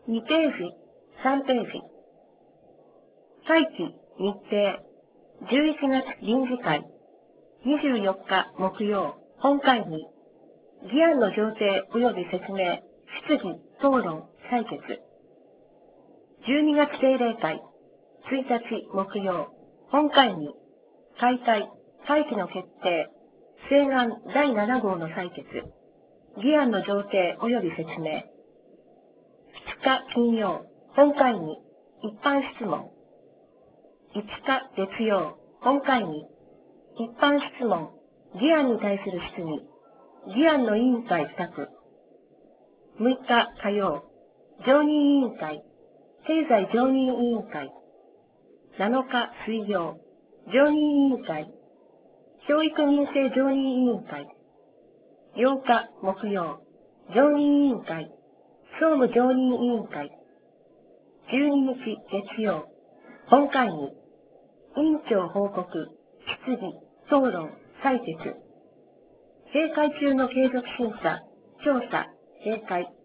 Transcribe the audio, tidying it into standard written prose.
2ページ、3ページ。会期、日程、11月臨時会、24日木曜、本会議、議案の上程及び説明、質疑、討論、採決。12月定例会、1日木曜、本会議、開会、会期の決定、請願第7号の採決。議案の上程及び説明。2日金曜、本会議、一般質問。5日月曜、本会議、一般質問、議案に対する質疑、議案の委員会付託。6日火曜、常任委員会、経済常任委員会。7日水曜、常任委員会、教育民生常任委員会。8日木曜、常任委員会、総務常任委員会。12日月曜、本会議、委員長報告、質疑、討論、採決。閉会中の継続審査、調査、閉会。